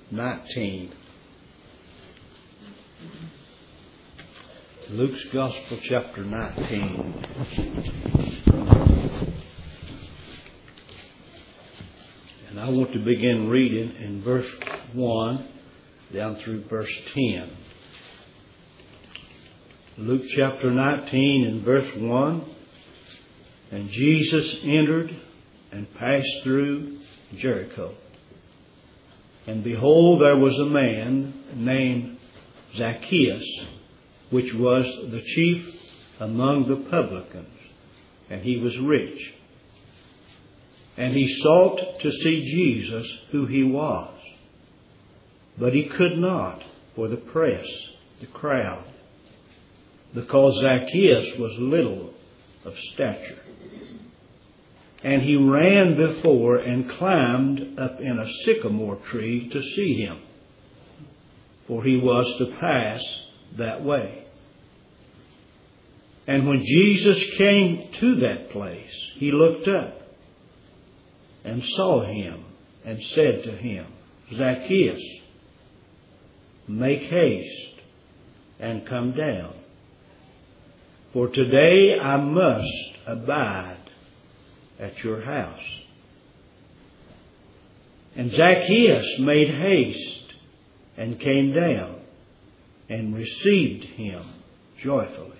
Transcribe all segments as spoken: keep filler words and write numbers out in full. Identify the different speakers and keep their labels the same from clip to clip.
Speaker 1: nineteen. Luke's Gospel, chapter nineteen. And I want to begin reading in verse one down through verse ten. Luke chapter nineteen and verse one. And Jesus entered and passed through Jericho. And behold, there was a man named Zacchaeus, which was the chief among the publicans, and he was rich. And he sought to see Jesus, who he was. But he could not for the press, the crowd, because Zacchaeus was little of stature. And he ran before and climbed up in a sycamore tree to see him, for he was to pass that way. And when Jesus came to that place, he looked up and saw him and said to him, Zacchaeus, make haste and come down, for today I must abide at your house. And Zacchaeus made haste and came down and received him joyfully.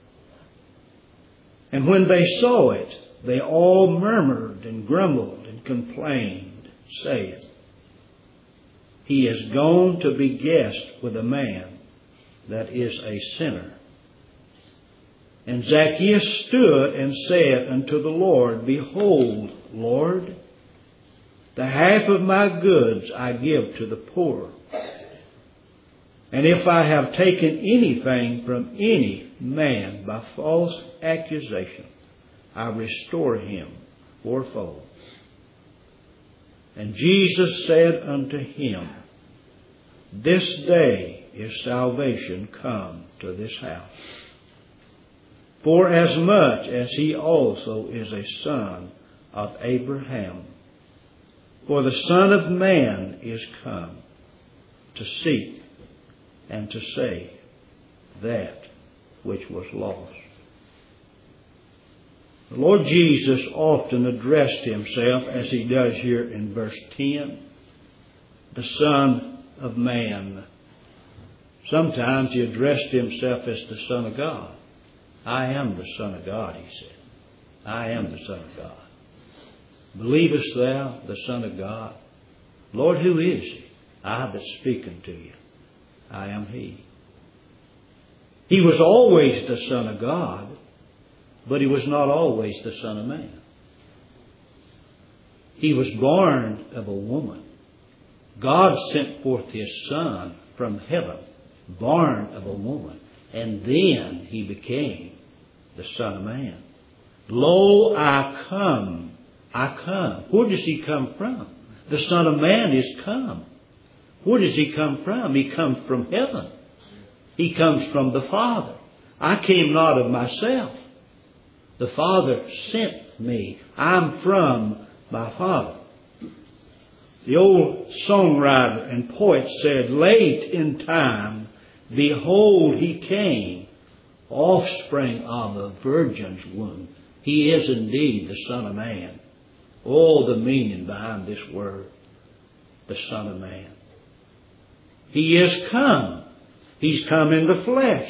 Speaker 1: And when they saw it, they all murmured and grumbled and complained, saying, he is gone to be guest with a man that is a sinner. And Zacchaeus stood and said unto the Lord, behold, Lord, the half of my goods I give to the poor. And if I have taken anything from any man by false accusation, I restore him fourfold. And Jesus said unto him, this day is salvation come to this house, for as much as he also is a son of Abraham. For the Son of Man is come to seek and to save that which was lost. The Lord Jesus often addressed himself, as he does here in verse ten, the Son of Man. Sometimes he addressed himself as the Son of God. I am the Son of God, he said. I am the Son of God. Believest thou the Son of God? Lord, who is he? I that speak unto you. I am he. He was always the Son of God, but he was not always the Son of Man. He was born of a woman. God sent forth his Son from heaven, born of a woman, and then he became the Son of Man. Lo, I come. I come. Where does he come from? The Son of Man is come. Where does he come from? He comes from heaven. He comes from the Father. I came not of myself. The Father sent me. I'm from my Father. The old songwriter and poet said, late in time, behold, he came, offspring of a virgin's womb. He is indeed the Son of Man. Oh, the meaning behind this word, the Son of Man. He is come. He's come in the flesh.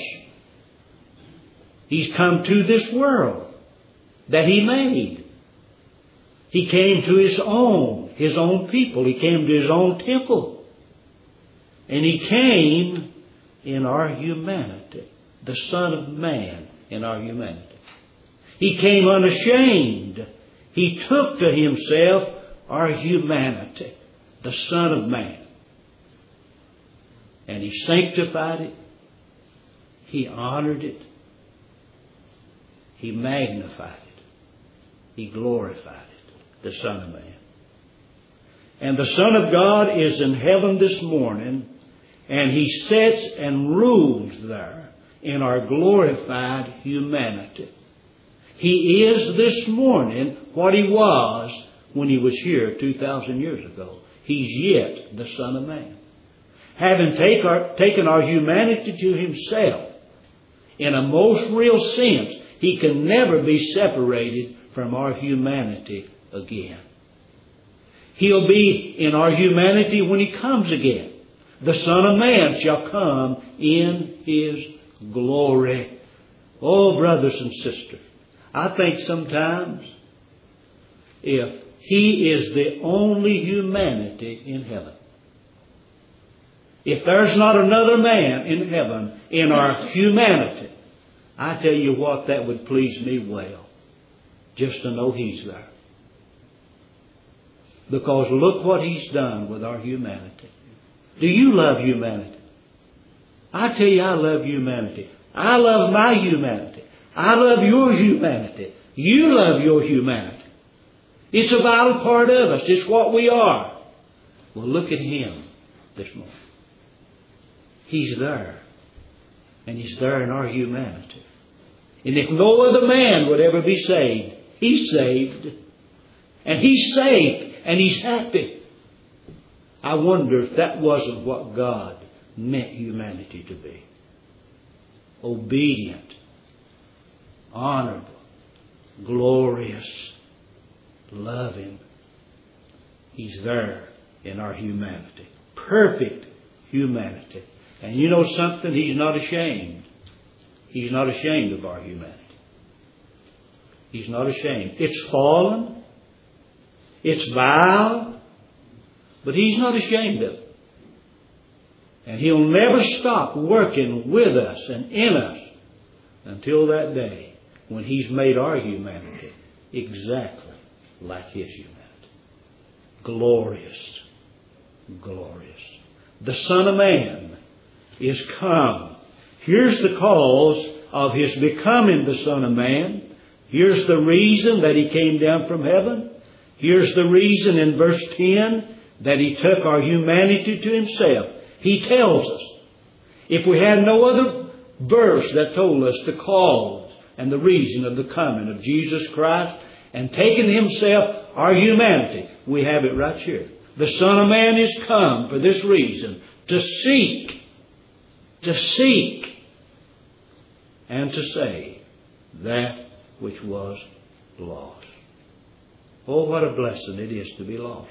Speaker 1: He's come to this world that he made. He came to his own, his own people. He came to his own temple. And he came in our humanity. The Son of Man in our humanity. He came unashamed. He took to himself our humanity. The Son of Man. And he sanctified it. He honored it. He magnified it. He glorified it. The Son of Man. And the Son of God is in heaven this morning. And he sits and rules there in our glorified humanity. He is this morning what he was when he was here two thousand years ago. He's yet the Son of Man. having take our, taken our humanity to Himself, in a most real sense, He can never be separated from our humanity again. He'll be in our humanity when He comes again. The Son of Man shall come in His glory. Oh, brothers and sisters, I think sometimes if He is the only humanity in heaven, if there's not another man in heaven in our humanity, I tell you what, that would please me well, just to know He's there. Because look what He's done with our humanity. Do you love humanity? I tell you, I love humanity. I love my humanity. I love your humanity. You love your humanity. It's a vital part of us. It's what we are. Well, look at Him this morning. He's there. And He's there in our humanity. And if no other man would ever be saved, He's saved. And He's saved. And He's happy. I wonder if that wasn't what God meant humanity to be. Obedient, honorable, glorious, loving. He's there in our humanity. Perfect humanity. And you know something? He's not ashamed. He's not ashamed of our humanity. He's not ashamed. It's fallen. It's vile. But He's not ashamed of it. And He'll never stop working with us and in us until that day when He's made our humanity exactly like His humanity. Glorious. Glorious. The Son of Man is come. Here's the cause of His becoming the Son of Man. Here's the reason that He came down from heaven. Here's the reason in verse ten that He took our humanity to Himself. He tells us, if we had no other verse that told us the cause and the reason of the coming of Jesus Christ and taking Himself our humanity, we have it right here. The Son of Man is come for this reason, to seek, to seek, and to save that which was lost. Oh, what a blessing it is to be lost.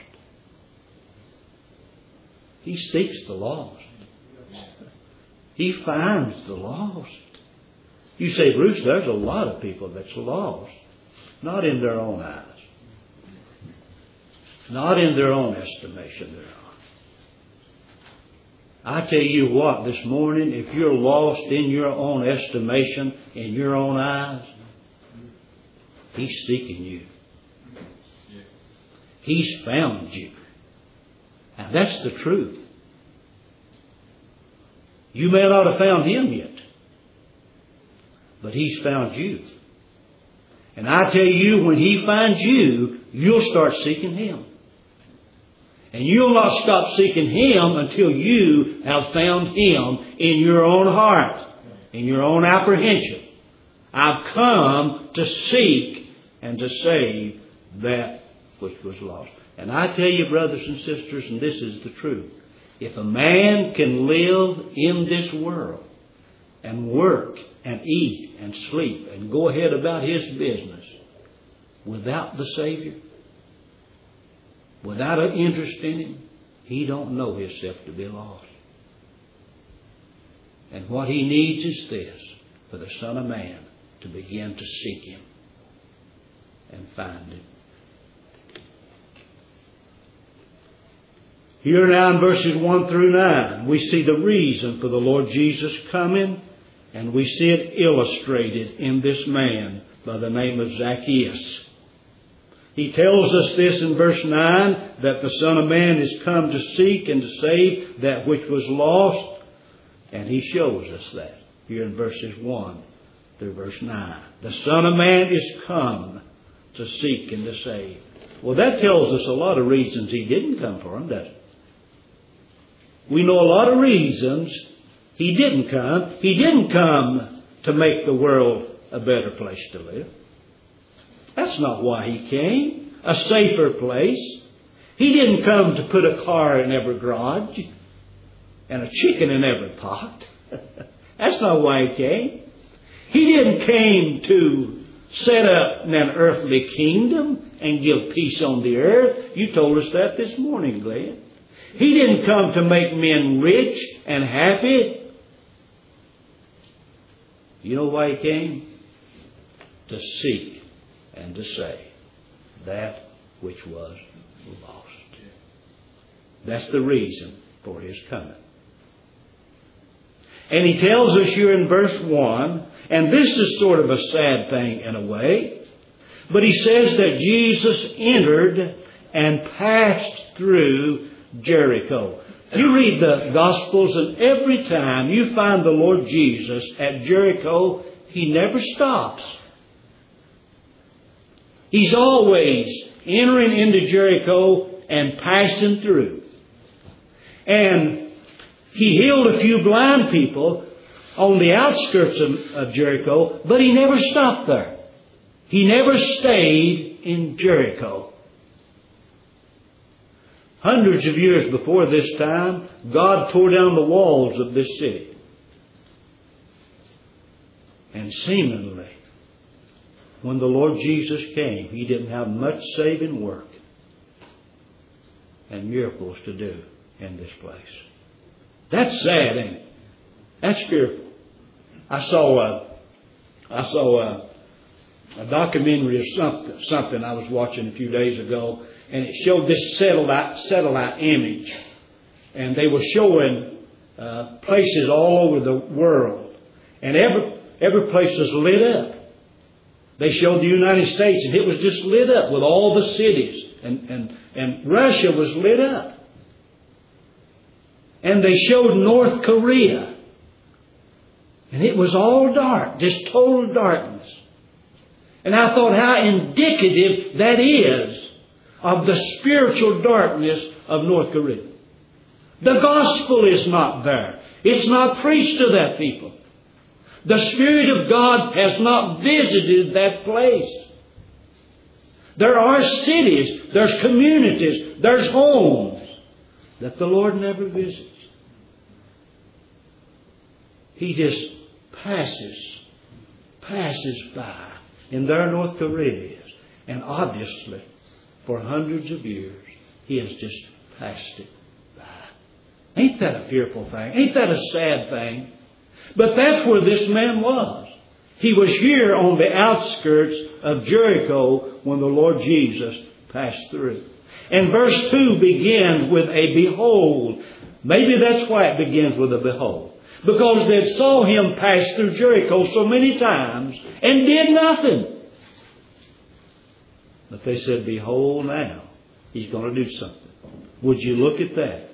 Speaker 1: He seeks the lost. He finds the lost. You say, Bruce, there's a lot of people that's lost. Not in their own eyes. Not in their own estimation there are. I tell you what, this morning, if you're lost in your own estimation, in your own eyes, He's seeking you. He's found you. And that's the truth. You may not have found Him yet, but He's found you. And I tell you, when He finds you, you'll start seeking Him. And you'll not stop seeking Him until you have found Him in your own heart, in your own apprehension. I've come to seek and to save that which was lost. And I tell you, brothers and sisters, and this is the truth, if a man can live in this world and work and eat and sleep and go ahead about his business without the Savior, without an interest in Him, he don't know himself to be lost. And what he needs is this, for the Son of Man to begin to seek Him and find Him. Here now in verses one through nine, we see the reason for the Lord Jesus coming, and we see it illustrated in this man by the name of Zacchaeus. He tells us this in verse nine, that the Son of Man is come to seek and to save that which was lost. And He shows us that here in verses one through verse nine. The Son of Man is come to seek and to save. Well, that tells us a lot of reasons He didn't come for them, doesn't it? We know a lot of reasons He didn't come. He didn't come to make the world a better place to live. That's not why He came. A safer place. He didn't come to put a car in every garage. and a chicken in every pot. That's not why He came. He didn't came to set up an earthly kingdom and give peace on the earth. You told us that this morning, Glenn. He didn't come to make men rich and happy. You know why He came? To seek and to save that which was lost. That's the reason for His coming. And He tells us here in verse one, and this is sort of a sad thing in a way, but He says that Jesus entered and passed through Jericho. You read the Gospels, and every time you find the Lord Jesus at Jericho, He never stops. He's always entering into Jericho and passing through. And He healed a few blind people on the outskirts of, of Jericho, but He never stopped there. He never stayed in Jericho. Hundreds of years before this time, God tore down the walls of this city. And seemingly, when the Lord Jesus came, He didn't have much saving work and miracles to do in this place. That's sad, ain't it? That's fearful. I saw a, I saw a, a documentary of something, something I was watching a few days ago, and it showed this satellite, satellite image. And they were showing uh, places all over the world. And every, every place was lit up. They showed the United States, and it was just lit up with all the cities. And, and, and Russia was lit up. And they showed North Korea. And it was all dark, just total darkness. And I thought how indicative that is of the spiritual darkness of North Korea. The gospel is not there. It's not preached to that people. The Spirit of God has not visited that place. There are cities, there's communities, there's homes that the Lord never visits. He just passes, passes by. And there North Korea is. And obviously, for hundreds of years, He has just passed it by. Ain't that a fearful thing? Ain't that a sad thing? But that's where this man was. He was here on the outskirts of Jericho when the Lord Jesus passed through. And verse two begins with a behold. Maybe that's why it begins with a behold. Because they saw Him pass through Jericho so many times and did nothing. But they said, behold now, He's going to do something. Would you look at that?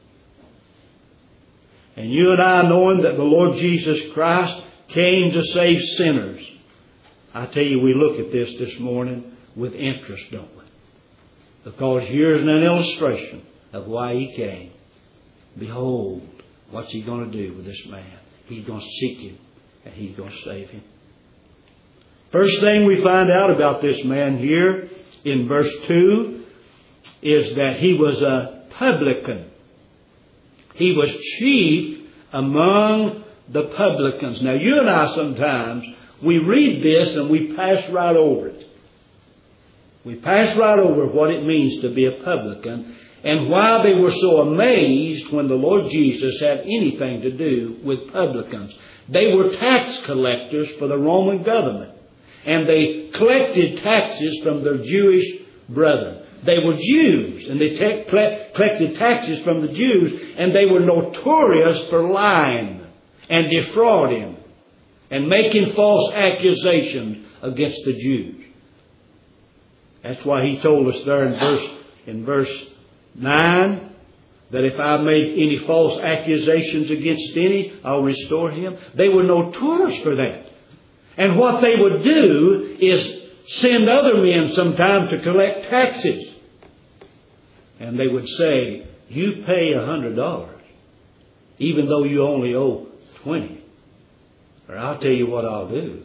Speaker 1: And you and I, knowing that the Lord Jesus Christ came to save sinners, I tell you, we look at this this morning with interest, don't we? Because here's an illustration of why He came. Behold, what's He going to do with this man? He's going to seek him and He's going to save him. First thing we find out about this man here in verse two is that he was a publican. He was chief among the publicans. Now, you and I sometimes, we read this and we pass right over it. We pass right over what it means to be a publican and why they were so amazed when the Lord Jesus had anything to do with publicans. They were tax collectors for the Roman government. And they collected taxes from their Jewish brethren. They were Jews, and they te- collected taxes from the Jews, and they were notorious for lying and defrauding and making false accusations against the Jews. That's why He told us there in verse in verse nine that if I make any false accusations against any, I'll restore him. They were notorious for that. And what they would do is send other men sometime to collect taxes. And they would say, you pay a hundred dollars, even though you only owe twenty. Or I'll tell you what I'll do.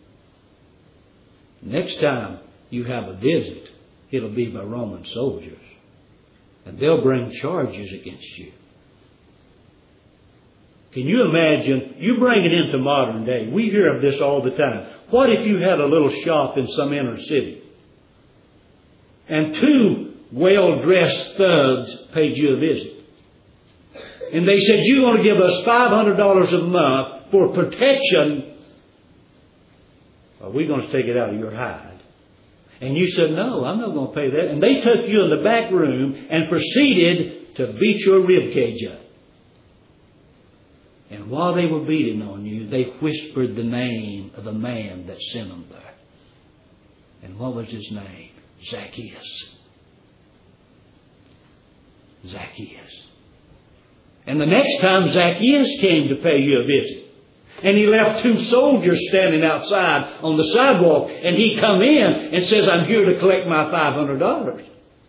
Speaker 1: Next time you have a visit, it'll be by Roman soldiers. And they'll bring charges against you. Can you imagine, you bring it into modern day. We hear of this all the time. What if you had a little shop in some inner city and two well-dressed thugs paid you a visit? And they said, you're going to give us five hundred dollars a month for protection. Are we going to take it out of your hide? And you said, no, I'm not going to pay that. And they took you in the back room and proceeded to beat your ribcage up. And while they were beating on you, they whispered the name of the man that sent them there. And what was his name? Zacchaeus. Zacchaeus. And the next time Zacchaeus came to pay you a visit, and he left two soldiers standing outside on the sidewalk, and he come in and says, I'm here to collect my five hundred dollars.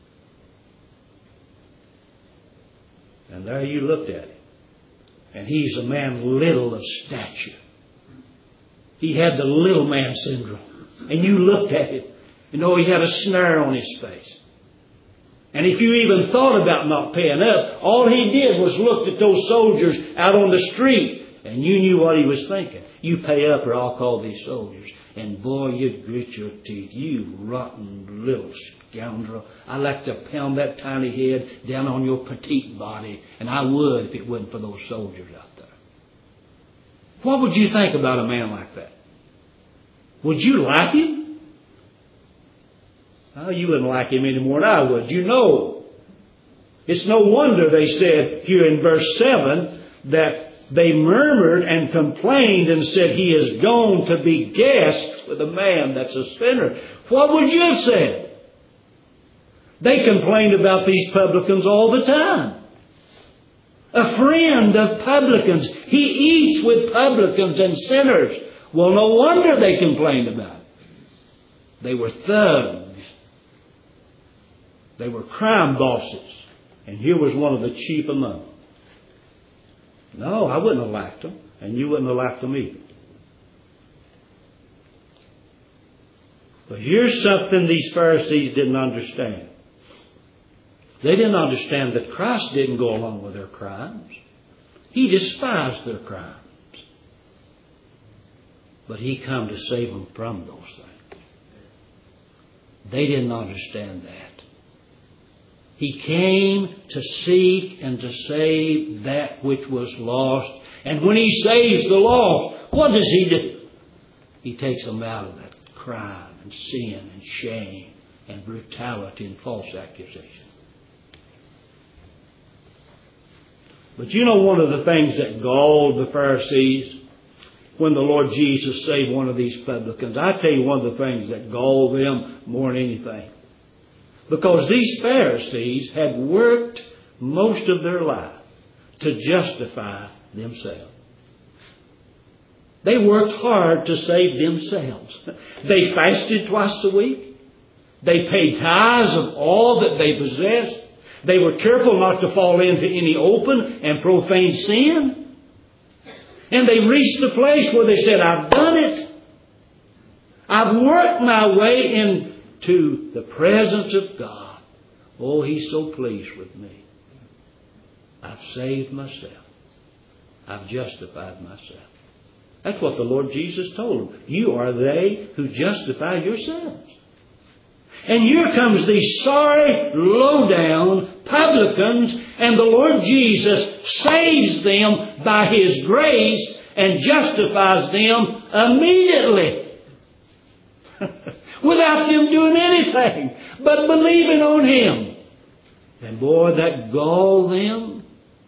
Speaker 1: And there you looked at him. And he's a man little of stature. He had the little man syndrome. And you looked at him. You know, he had a snare on his face. And if you even thought about not paying up, all he did was look at those soldiers out on the street. And you knew what he was thinking. You pay up or I'll call these soldiers. And boy, you'd grit your teeth. You rotten little scoundrel. I'd like to pound that tiny head down on your petite body. And I would if it wasn't for those soldiers out there. What would you think about a man like that? Would you like him? Oh, you wouldn't like him any more than I would. You know. It's no wonder they said here in verse seven that they murmured and complained and said, he is gone to be guests with a man that's a sinner. What would you have said? They complained about these publicans all the time. A friend of publicans. He eats with publicans and sinners. Well, no wonder they complained about it. They were thugs. They were crime bosses. And here was one of the chief among them. No, I wouldn't have liked them. And you wouldn't have liked them either. But here's something these Pharisees didn't understand. They didn't understand that Christ didn't go along with their crimes. He despised their crimes. But He come to save them from those things. They didn't understand that. He came to seek and to save that which was lost. And when He saves the lost, what does He do? He takes them out of that crime and sin and shame and brutality and false accusation. But you know one of the things that galled the Pharisees when the Lord Jesus saved one of these publicans? I tell you one of the things that galled them more than anything. Because these Pharisees had worked most of their life to justify themselves. They worked hard to save themselves. They fasted twice a week. They paid tithes of all that they possessed. They were careful not to fall into any open and profane sin. And they reached the place where they said, I've done it. I've worked my way in to the presence of God. Oh, He's so pleased with me. I've saved myself. I've justified myself. That's what the Lord Jesus told them. You are they who justify yourselves. And here comes these sorry, low-down publicans, and the Lord Jesus saves them by His grace and justifies them immediately. Without them doing anything but believing on Him. And boy, that galled them.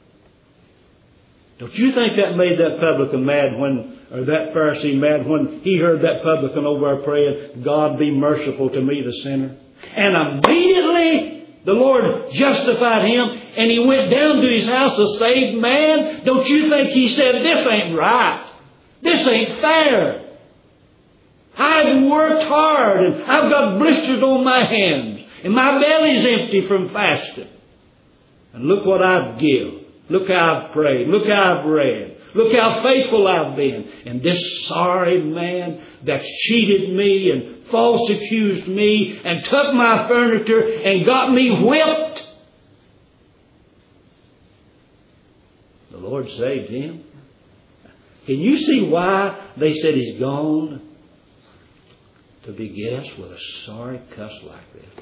Speaker 1: Don't you think that made that publican mad when, or that Pharisee mad when he heard that publican over there praying, God be merciful to me, the sinner? And immediately the Lord justified him and he went down to his house a saved man. Don't you think he said, this ain't right. This ain't fair. I've worked hard and I've got blisters on my hands and my belly's empty from fasting. And look what I've given. Look how I've prayed. Look how I've read. Look how faithful I've been. And this sorry man that's cheated me and false accused me and took my furniture and got me whipped. The Lord saved him. Can you see why they said he's gone? To be guessed with a sorry cuss like this.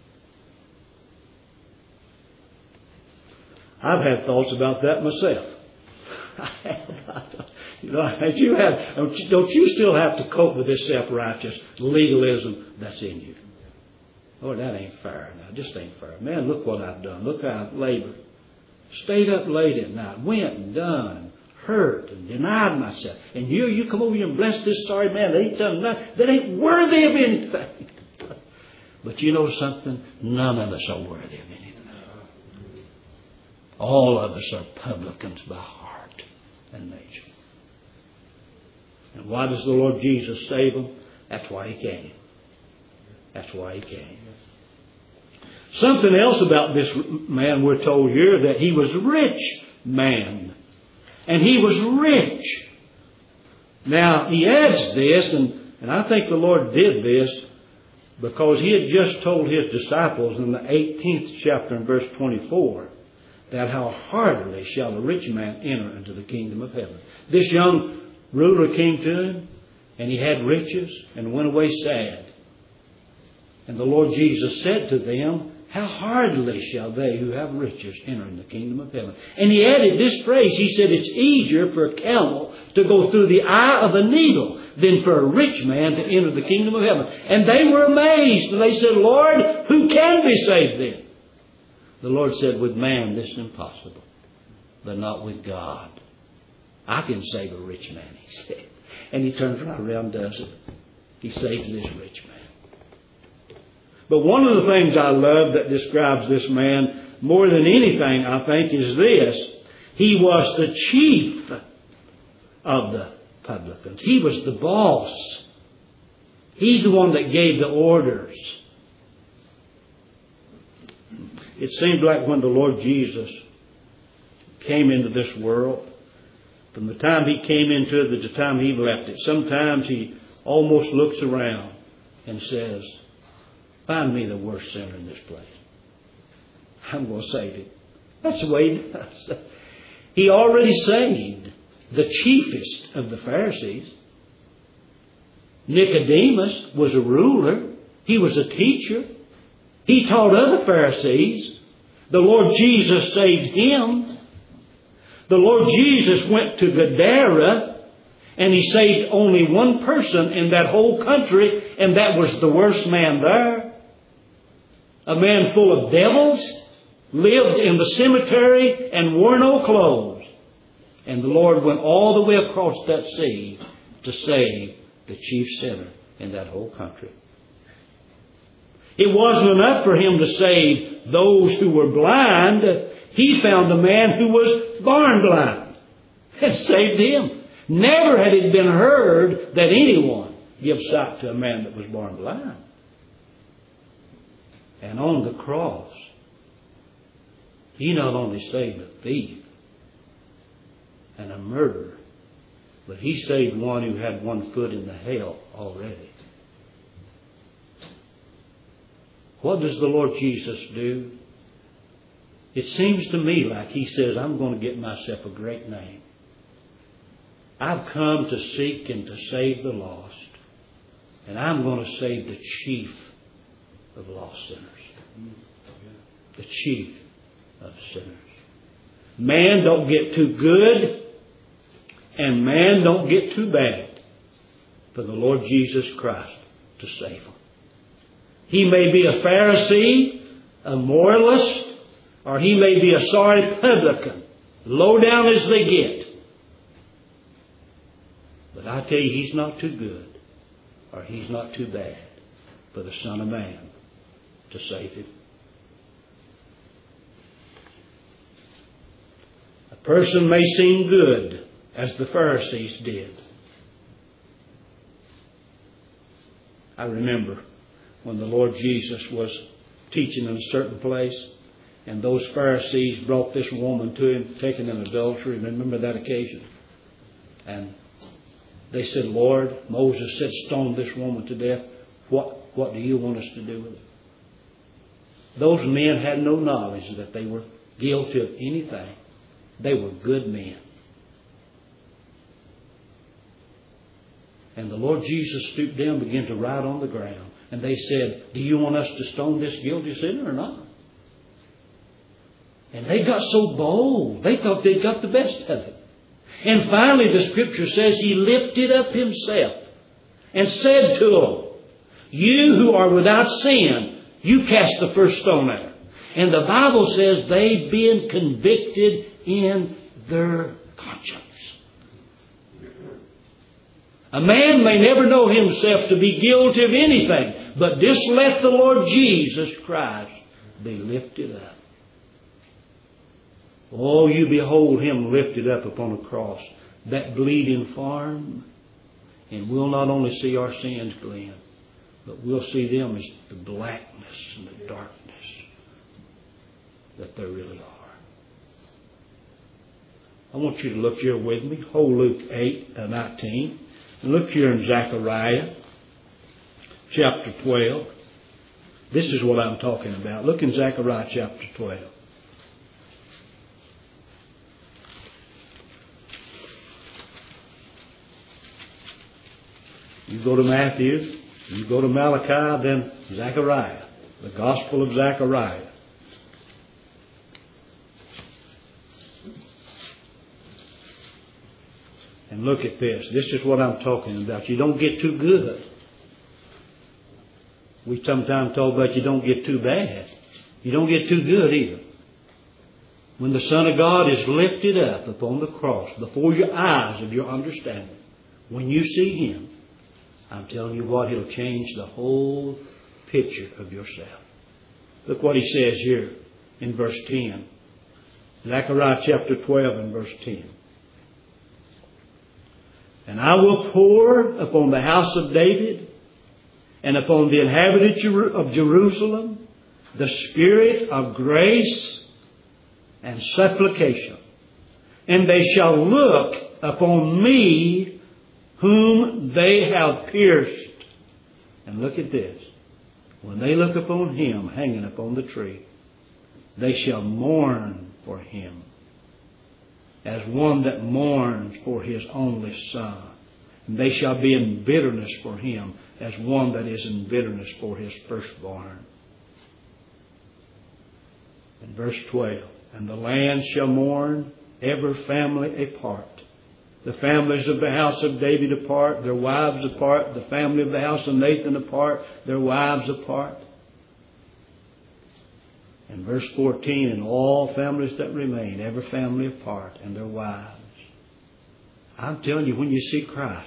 Speaker 1: I've had thoughts about that myself. I have. You know, as you have, don't you still have to cope with this self-righteous legalism that's in you? Oh, that ain't fair. Now, just ain't fair. Man, look what I've done. Look how I've labored. Stayed up late at night. Went and done. And hurt and denied myself. And you, you come over here and bless this sorry man that ain't done nothing. That ain't worthy of anything. But you know something? None of us are worthy of anything. All of us are publicans by heart and nature. And why does the Lord Jesus save them? That's why He came. That's why He came. Something else about this man, we're told here, that he was a rich man. And he was rich. Now, he adds this, and, and I think the Lord did this because He had just told His disciples in the eighteenth chapter and verse twenty-four that how heartily shall a rich man enter into the kingdom of heaven. This young ruler came to him, and he had riches, and went away sad. And the Lord Jesus said to them, how hardly shall they who have riches enter in the kingdom of heaven. And He added this phrase. He said, it's easier for a camel to go through the eye of a needle than for a rich man to enter the kingdom of heaven. And they were amazed. And they said, Lord, who can be saved then? The Lord said, with man this is impossible, but not with God. I can save a rich man, He said. And He turns right around and does it. He saves this rich man. But one of the things I love that describes this man more than anything, I think, is this. He was the chief of the publicans. He was the boss. He's the one that gave the orders. It seemed like when the Lord Jesus came into this world, from the time He came into it to the time He left it, sometimes He almost looks around and says, find me the worst sinner in this place. I'm going to save him. That's the way He does. He already saved the chiefest of the Pharisees. Nicodemus was a ruler. He was a teacher. He taught other Pharisees. The Lord Jesus saved him. The Lord Jesus went to Gadara, and He saved only one person in that whole country, and that was the worst man there. A man full of devils, lived in the cemetery and wore no clothes. And the Lord went all the way across that sea to save the chief sinner in that whole country. It wasn't enough for Him to save those who were blind. He found a man who was born blind and saved him. Never had it been heard that anyone give sight to a man that was born blind. And on the cross, He not only saved a thief and a murderer, but He saved one who had one foot in the hell already. What does the Lord Jesus do? It seems to me like He says, I'm going to get myself a great name. I've come to seek and to save the lost. And I'm going to save the chief of lost sinners. The chief of sinners. Man don't get too good, and man don't get too bad for the Lord Jesus Christ to save them. He may be a Pharisee, a moralist, or he may be a sorry publican, low down as they get. But I tell you, He's not too good, or He's not too bad for the Son of Man to save him. A person may seem good, as the Pharisees did. I remember when the Lord Jesus was teaching in a certain place, and those Pharisees brought this woman to Him, taken in adultery. Remember that occasion? And they said, Lord, Moses said, stone this woman to death. What, what do you want us to do with it? Those men had no knowledge that they were guilty of anything. They were good men. And the Lord Jesus stooped down and began to write on the ground. And they said, do you want us to stone this guilty sinner or not? And they got so bold. They thought they got the best of it. And finally the Scripture says He lifted up Himself and said to them, you who are without sin, you cast the first stone at her. And the Bible says they've been convicted in their conscience. A man may never know himself to be guilty of anything, but just let the Lord Jesus Christ be lifted up. Oh, you behold Him lifted up upon a cross, that bleeding form, and we'll not only see our sins cleansed, but we'll see them as the blackness and the darkness that they really are. I want you to look here with me. Hold Luke eight, nineteen. And look here in Zechariah chapter twelve. This is what I'm talking about. Look in Zechariah chapter twelve. You go to Matthew, you go to Malachi, then Zechariah, the Gospel of Zechariah. And look at this. This is what I'm talking about. You don't get too good. We sometimes talk about you don't get too bad. You don't get too good either. When the Son of God is lifted up upon the cross before your eyes of your understanding, when you see Him, I'm telling you what, He'll change the whole picture of yourself. Look what He says here in verse ten. Zechariah chapter twelve and verse ten. And I will pour upon the house of David and upon the inhabitants of Jerusalem the spirit of grace and supplication. And they shall look upon me whom they have pierced. And look at this. When they look upon Him hanging upon the tree, they shall mourn for Him as one that mourns for his only Son. And they shall be in bitterness for Him as one that is in bitterness for his firstborn. In verse twelve, and the land shall mourn, every family apart. The families of the house of David apart, their wives apart. The family of the house of Nathan apart, their wives apart. In verse fourteen, and all families that remain, every family apart, and their wives. I'm telling you, when you see Christ,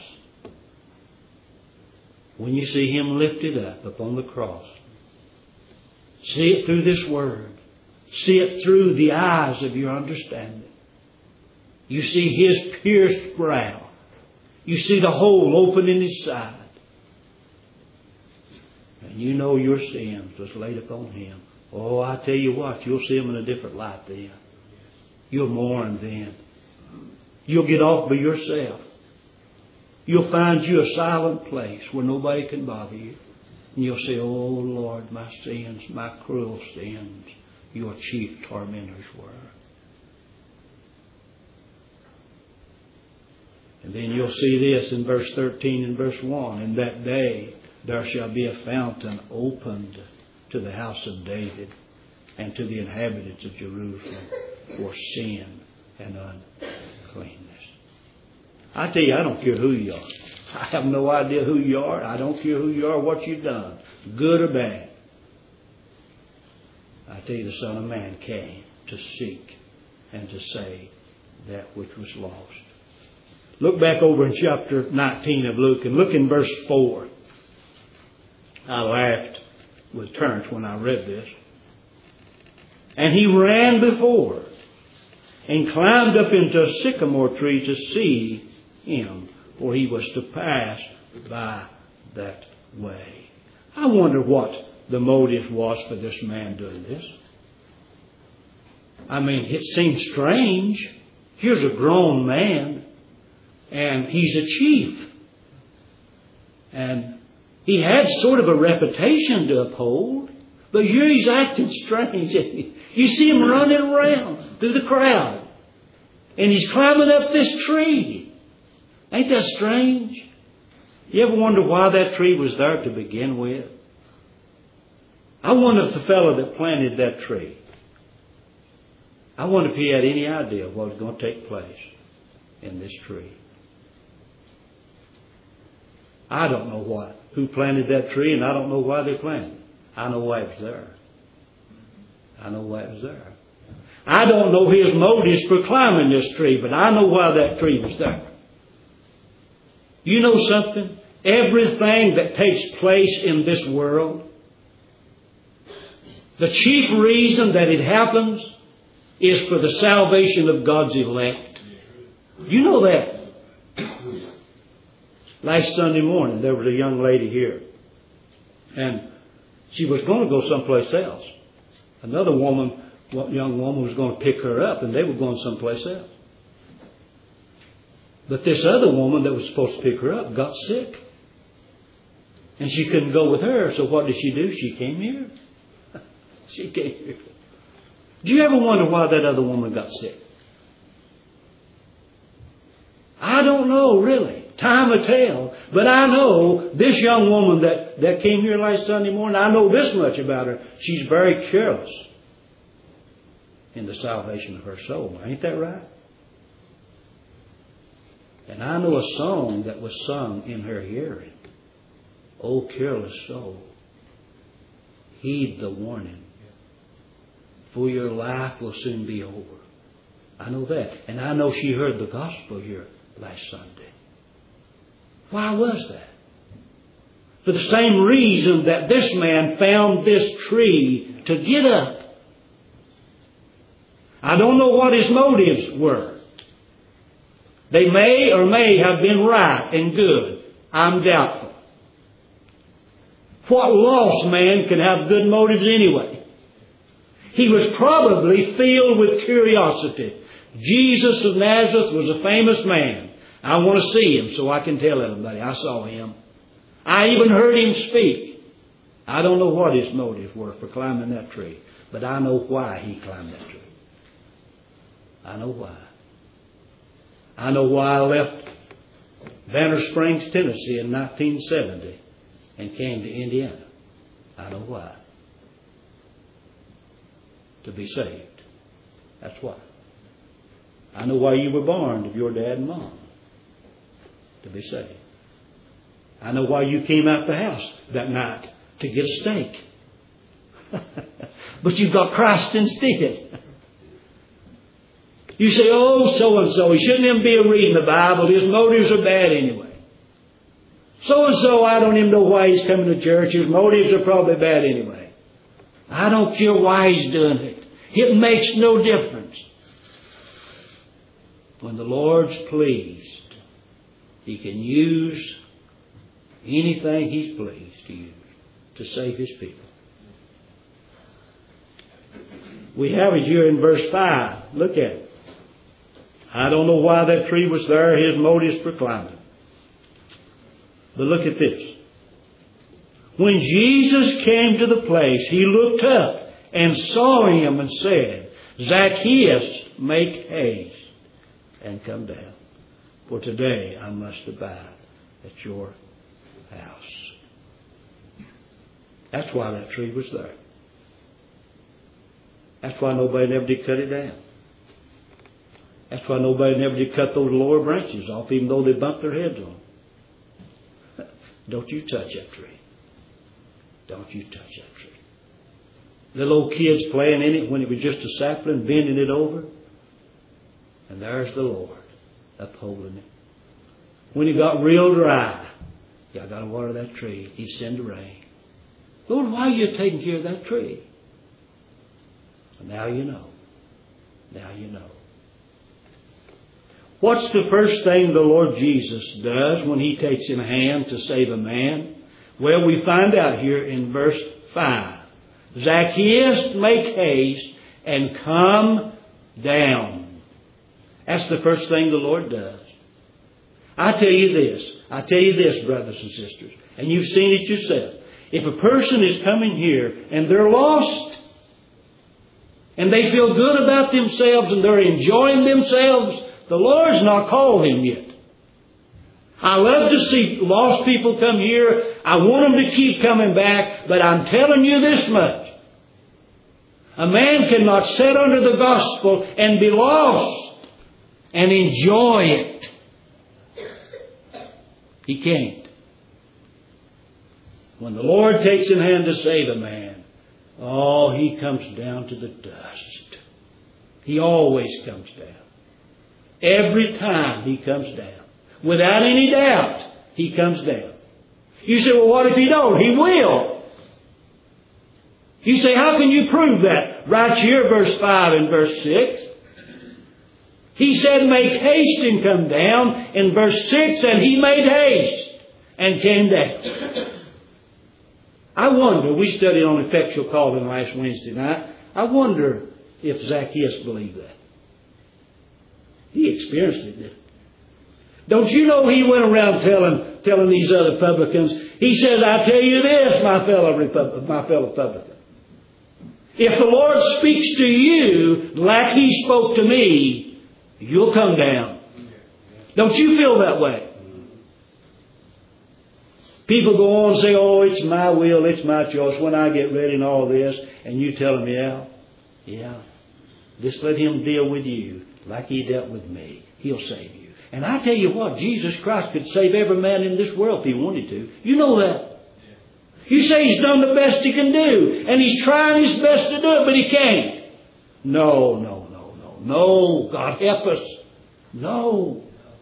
Speaker 1: when you see Him lifted up upon the cross, see it through this Word. See it through the eyes of your understanding. You see His pierced brow. You see the hole open in His side. And you know your sins was laid upon Him. Oh, I tell you what, you'll see Him in a different light then. You'll mourn then. You'll get off by yourself. You'll find you a silent place where nobody can bother you. And you'll say, oh Lord, my sins, my cruel sins, your chief tormentors were. And then you'll see this in verse thirteen and verse one. In that day there shall be a fountain opened to the house of David and to the inhabitants of Jerusalem for sin and uncleanness. I tell you, I don't care who you are. I have no idea who you are. I don't care who you are, what you've done, good or bad. I tell you, the Son of Man came to seek and to save that which was lost. Look back over in chapter nineteen of Luke and look in verse four. I laughed with Terrence when I read this. And he ran before and climbed up into a sycamore tree to see him, for he was to pass by that way. I wonder what the motive was for this man doing this. I mean, it seems strange. Here's a grown man, and he's a chief. And he had sort of a reputation to uphold, but here he's acting strange. You see him running around through the crowd, and he's climbing up this tree. Ain't that strange? You ever wonder why that tree was there to begin with? I wonder if the fellow that planted that tree, I wonder if he had any idea what was going to take place in this tree. I don't know why, who planted that tree, and I don't know why they planted it. I know why it was there. I know why it was there. I don't know his motives for climbing this tree, but I know why that tree was there. You know something? Everything that takes place in this world, the chief reason that it happens is for the salvation of God's elect. You know that. Last Sunday morning, there was a young lady here. And she was going to go someplace else. Another woman, young woman, was going to pick her up, and they were going someplace else. But this other woman that was supposed to pick her up got sick. And she couldn't go with her, so what did she do? She came here. She came here. Do you ever wonder why that other woman got sick? I don't know, really. Time will tell. But I know this young woman that, that came here last Sunday morning, I know this much about her. She's very careless in the salvation of her soul. Ain't that right? And I know a song that was sung in her hearing. Oh, careless soul, heed the warning, for your life will soon be over. I know that. And I know she heard the gospel here last Sunday. Why was that? For the same reason that this man found this tree to get up. I don't know what his motives were. They may or may have been right and good. I'm doubtful. What lost man can have good motives anyway? He was probably filled with curiosity. Jesus of Nazareth was a famous man. I want to see him so I can tell everybody I saw him. I even heard him speak. I don't know what his motives were for climbing that tree, but I know why he climbed that tree. I know why. I know why I left Banner Springs, Tennessee in nineteen seventy and came to Indiana. I know why. To be saved. That's why. I know why you were born of your dad and mom. To be saved. I know why you came out the house that night to get a steak. But you got Christ instead. You say, oh, so-and-so, he shouldn't even be reading the Bible. His motives are bad anyway. So-and-so, I don't even know why he's coming to church. His motives are probably bad anyway. I don't care why he's doing it. It makes no difference. When the Lord's pleased, He can use anything He's pleased to use to save His people. We have it here in verse five. Look at it. I don't know why that tree was there. His motives for climbing. But look at this. When Jesus came to the place, He looked up and saw him and said, Zacchaeus, make haste and come down. For today I must abide at your house. That's why that tree was there. That's why nobody never did cut it down. That's why nobody never did cut those lower branches off, even though they bumped their heads on them. Don't you touch that tree. Don't you touch that tree. Little old kids playing in it when it was just a sapling, bending it over. And there's the Lord upholding it. When it got real dry, y'all got to water that tree. He'd send the rain. Lord, why are you taking care of that tree? Well, now you know. Now you know. What's the first thing the Lord Jesus does when He takes in hand to save a man? Well, we find out here in verse five. Zacchaeus, make haste and come down. That's the first thing the Lord does. I tell you this. I tell you this, brothers and sisters. And you've seen it yourself. If a person is coming here and they're lost, and they feel good about themselves and they're enjoying themselves, the Lord's not called him yet. I love to see lost people come here. I want them to keep coming back. But I'm telling you this much. A man cannot sit under the gospel and be lost and enjoy it. He can't. When the Lord takes in hand to save a man, oh, he comes down to the dust. He always comes down. Every time he comes down. Without any doubt, he comes down. You say, well, what if he don't? He will. You say, how can you prove that? Right here, verse five and verse six. He said, make haste and come down. In verse six, and he made haste and came down. I wonder, we studied on effectual calling last Wednesday night. I wonder if Zacchaeus believed that. He experienced it, didn't he? Don't you know he went around telling telling these other publicans, he says, I tell you this, my fellow Repub- my fellow publican. If the Lord speaks to you like He spoke to me, you'll come down. Don't you feel that way? People go on and say, oh, it's my will, it's my choice when I get ready and all this. And you tell them, yeah, yeah. Just let Him deal with you like He dealt with me. He'll save you. And I tell you what, Jesus Christ could save every man in this world if He wanted to. You know that. You say He's done the best He can do. And He's trying His best to do it, but He can't. No, no, no, no, no. God help us. No.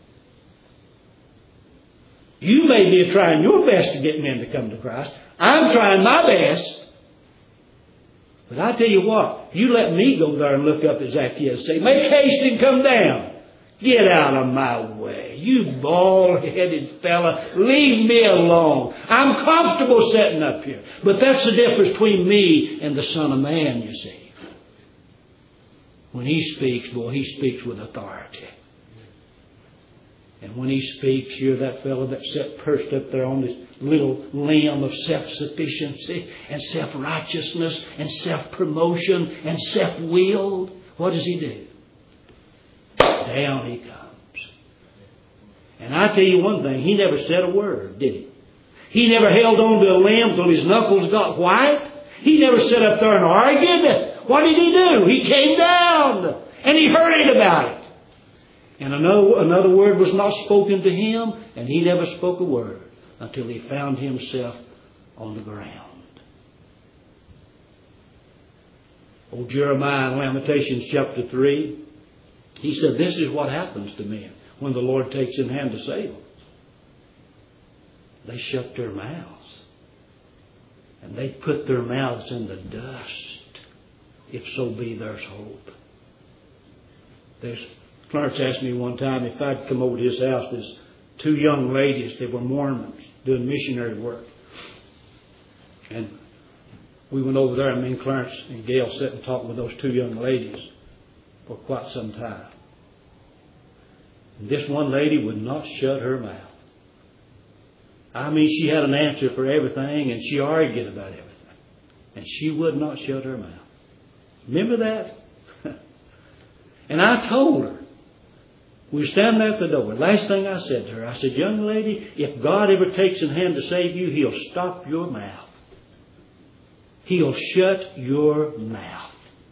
Speaker 1: You may be trying your best to get men to come to Christ. I'm trying my best. But I tell you what, you let me go there and look up at Zacchaeus and say, make haste and come down. Get out of my way. You bald-headed fella. Leave me alone. I'm comfortable sitting up here. But that's the difference between me and the Son of Man, you see. When He speaks, boy, He speaks with authority. And when He speaks, you're that fellow that sat perched up there on this little limb of self-sufficiency and self-righteousness and self-promotion and self-willed. What does he do? Down he comes. And I tell you one thing, he never said a word, did he? He never held on to a limb till his knuckles got white. He never sat up there and argued. What did he do? He came down and he hurried about it. And another, another word was not spoken to him, and he never spoke a word until he found himself on the ground. Old Jeremiah in Lamentations chapter three, he said, this is what happens to men when the Lord takes in hand to save them. They shut their mouths. And they put their mouths in the dust, if so be there's hope. There's Clarence asked me one time if I'd come over to his house. There's two young ladies. They were Mormons doing missionary work. And we went over there, and me and Clarence and Gail sat and talked with those two young ladies for quite some time. And this one lady would not shut her mouth. I mean, she had an answer for everything, and she argued about everything. And she would not shut her mouth. Remember that? And I told her, we were standing there at the door. Last thing I said to her, I said, young lady, if God ever takes in hand to save you, He'll stop your mouth. He'll shut your mouth.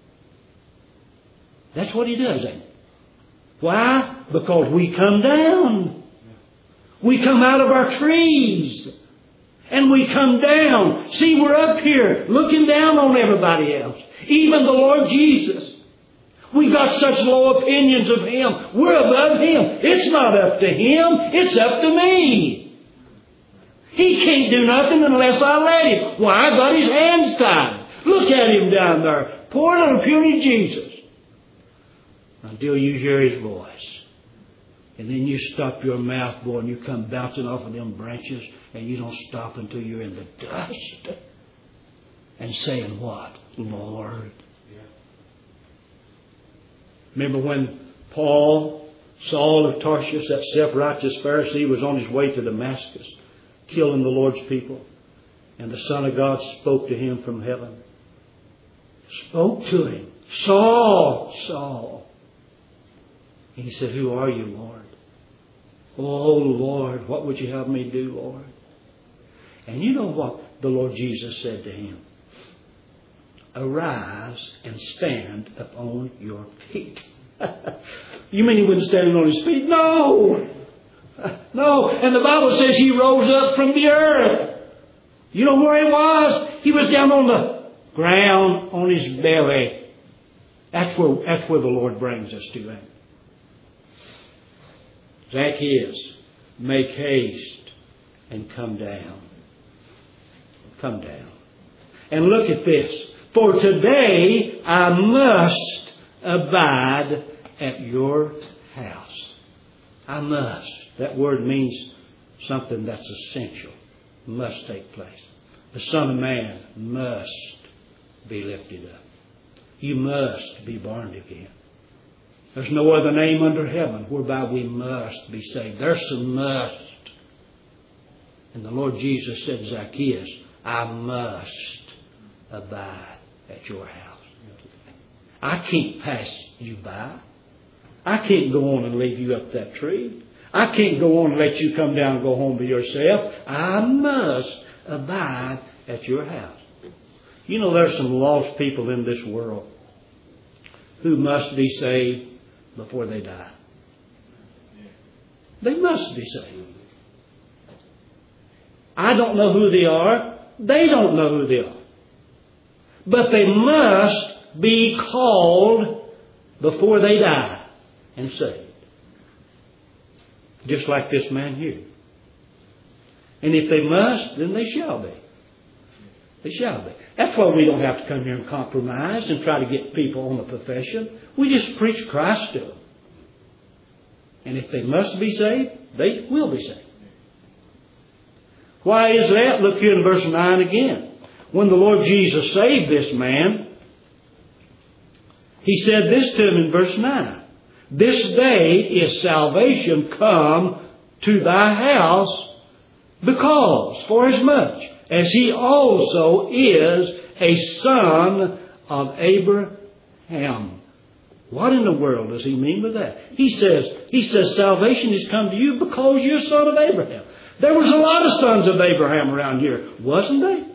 Speaker 1: That's what He does, ain't it? Why? Because we come down. We come out of our trees. And we come down. See, we're up here looking down on everybody else. Even the Lord Jesus. We got such low opinions of Him. We're above Him. It's not up to Him. It's up to me. He can't do nothing unless I let Him. Why? I got His hands tied. Look at Him down there. Poor little puny Jesus. Until you hear His voice. And then you stop your mouth, boy, and you come bouncing off of them branches, and you don't stop until you're in the dust. And saying what? Lord. Remember when Paul, Saul of Tarsus, that self-righteous Pharisee, was on his way to Damascus, killing the Lord's people, and the Son of God spoke to him from heaven. Spoke to him. Saul, Saul. And he said, who are you, Lord? Oh, Lord, what would you have me do, Lord? And you know what the Lord Jesus said to him? Arise and stand upon your feet. You mean he wasn't standing on his feet? No! No. And the Bible says he rose up from the earth. You know where he was? He was down on the ground on his belly. That's where, that's where the Lord brings us to. It. Zacchaeus, make haste and come down. Come down. And look at this. For today I must abide at your house. I must. That word means something that's essential. Must take place. The Son of Man must be lifted up. You must be born again. There's no other name under heaven whereby we must be saved. There's some must. And the Lord Jesus said, Zacchaeus, I must abide at your house. I can't pass you by. I can't go on and leave you up that tree. I can't go on and let you come down and go home by yourself. I must abide at your house. You know, there's some lost people in this world who must be saved before they die. They must be saved. I don't know who they are. They don't know who they are. But they must be called before they die and saved. Just like this man here. And if they must, then they shall be. They shall be. That's why we don't have to come here and compromise and try to get people on the profession. We just preach Christ to them. And if they must be saved, they will be saved. Why is that? Look here in verse nine again. When the Lord Jesus saved this man, He said this to him in verse nine. This day is salvation come to thy house, because, for as much as he also is a son of Abraham. What in the world does he mean by that? He says, he says salvation has come to you because you're a son of Abraham. There was a lot of sons of Abraham around here, wasn't there?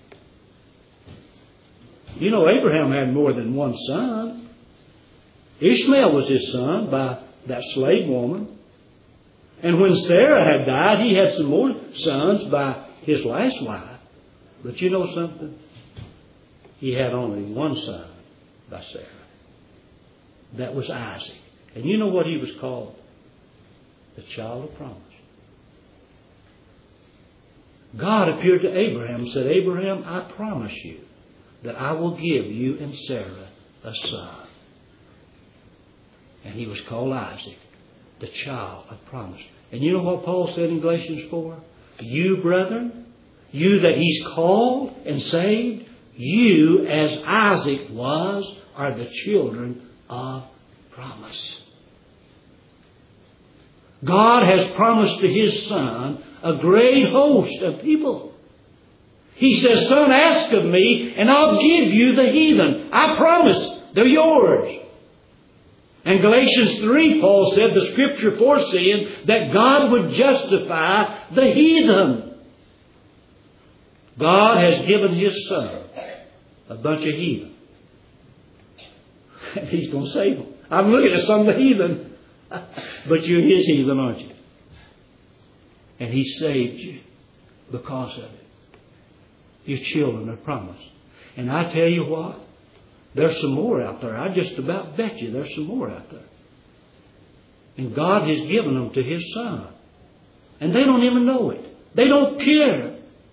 Speaker 1: You know, Abraham had more than one son. Ishmael was his son by that slave woman. And when Sarah had died, he had some more sons by his last wife. But you know something? He had only one son by Sarah. That was Isaac. And you know what he was called? The child of promise. God appeared to Abraham and said, Abraham, I promise you that I will give you and Sarah a son. And he was called Isaac, the child of promise. And you know what Paul said in Galatians four? You, brethren, you that he's called and saved, you, as Isaac was, are the children of promise. God has promised to his son a great host of people. He says, son, ask of me and I'll give you the heathen. I promise, they're yours. And Galatians three, Paul said, the scripture foreseeing that God would justify the heathen. God has given his son a bunch of heathen. And he's going to save them. I'm looking at some of the heathen. But you're his heathen, aren't you? And he saved you because of it. Your children are promised. And I tell you what, there's some more out there. I just about bet you there's some more out there. And God has given them to his son. And they don't even know it. They don't care.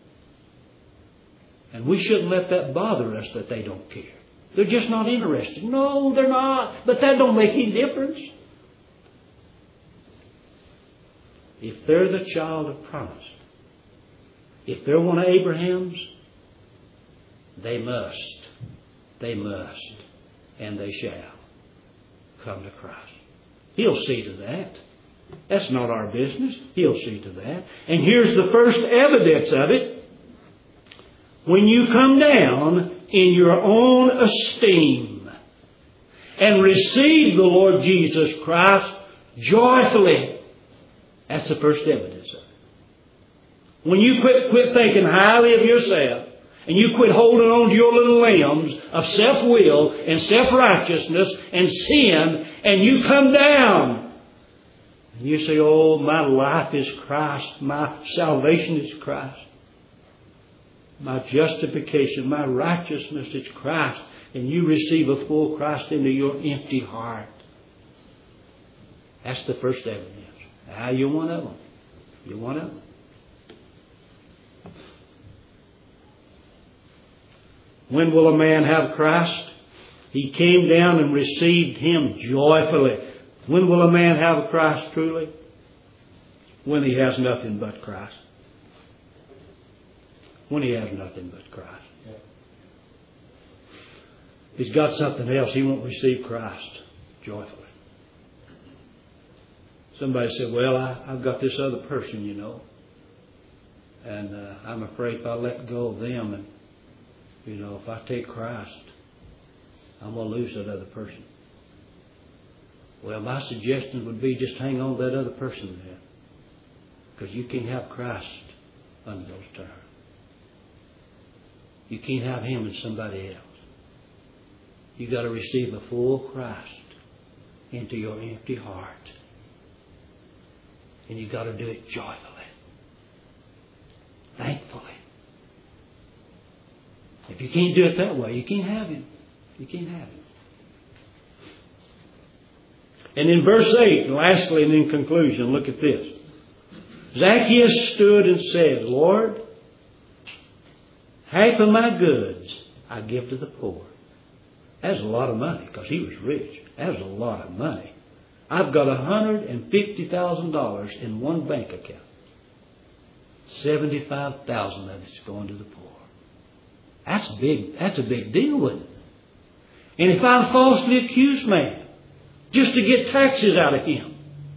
Speaker 1: And we shouldn't let that bother us that they don't care. They're just not interested. No, they're not. But that don't make any difference. If they're the child of promise, if they're one of Abraham's, they must, they must, and they shall come to Christ. He'll see to that. That's not our business. He'll see to that. And here's the first evidence of it. When you come down in your own esteem and receive the Lord Jesus Christ joyfully, That's the first evidence of it. When you quit, quit thinking highly of yourself, and you quit holding on to your little limbs of self-will and self-righteousness and sin, and you come down, and you say, oh, my life is Christ, my salvation is Christ, my justification, my righteousness is Christ, and you receive a full Christ into your empty heart. That's the first evidence. Now, you're one of them. You're one of them. When will a man have Christ? He came down and received Him joyfully. When will a man have Christ truly? When he has nothing but Christ. When he has nothing but Christ. If he's got something else, he won't receive Christ joyfully. Somebody said, well, I, I've got this other person, you know. And uh, I'm afraid if I let go of them and, you know, if I take Christ, I'm going to lose that other person. Well, my suggestion would be just hang on to that other person then. Because you can't have Christ under those terms. You can't have Him and somebody else. You've got to receive a full Christ into your empty heart. And you've got to do it joyfully. Thankfully. If you can't do it that way, you can't have Him. You can't have Him. And in verse eight, lastly and in conclusion, look at this. Zacchaeus stood and said, Lord, half of my goods I give to the poor. That's a lot of money because he was rich. That's a lot of money. I've got one hundred fifty thousand dollars in one bank account. seventy-five thousand dollars of it's going to the poor. That's big. That's a big deal with it. And if I falsely accuse man just to get taxes out of him,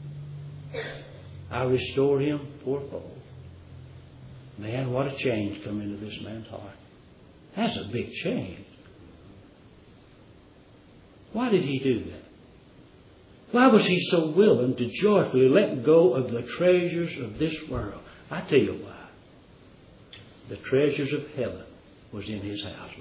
Speaker 1: I restore him fourfold. Man, what a change come into this man's heart. That's a big change. Why did he do that? Why was he so willing to joyfully let go of the treasures of this world? I tell you why. The treasures of heaven was in his house.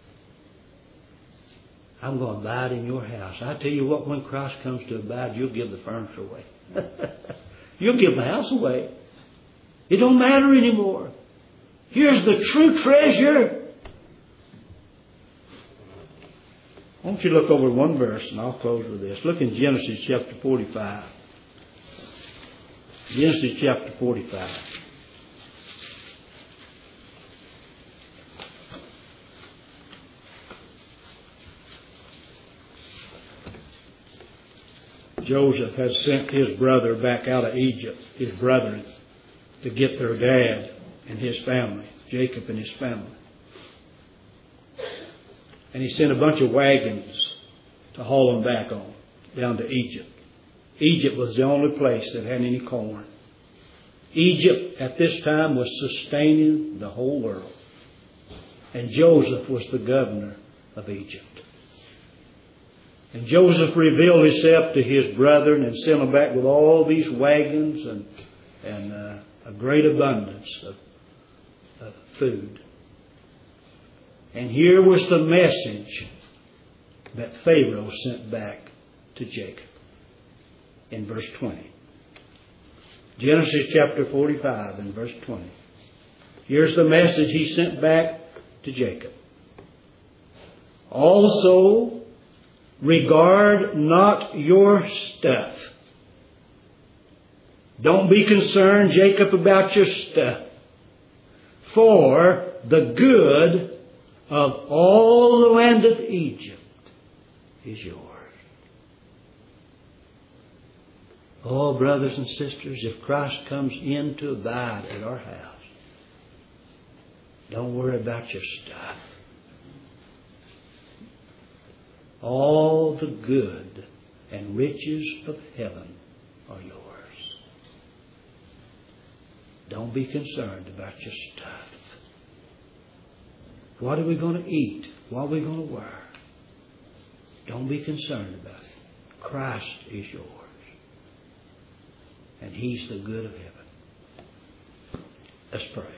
Speaker 1: I'm going to abide in your house. I tell you what, when Christ comes to abide, you'll give the furniture away. You'll give the house away. It don't matter anymore. Here's the true treasure. I want you to look over one verse, and I'll close with this. Look in Genesis chapter forty-five. Genesis chapter forty-five. Joseph had sent his brother back out of Egypt, his brethren, to get their dad and his family, Jacob and his family. And he sent a bunch of wagons to haul them back on, down to Egypt. Egypt was the only place that had any corn. Egypt at this time was sustaining the whole world. And Joseph was the governor of Egypt. And Joseph revealed himself to his brethren and sent them back with all these wagons and, and uh, a great abundance of, of food. And here was the message that Pharaoh sent back to Jacob in verse twenty. Genesis chapter forty-five and verse twenty. Here's the message he sent back to Jacob. Also, regard not your stuff. Don't be concerned, Jacob, about your stuff. For the good of all the land of Egypt is yours. Oh, brothers and sisters, if Christ comes in to abide at our house, don't worry about your stuff. All the good and riches of heaven are yours. Don't be concerned about your stuff. What are we going to eat? What are we going to wear? Don't be concerned about it. Christ is yours. And He's the good of heaven. Let's pray.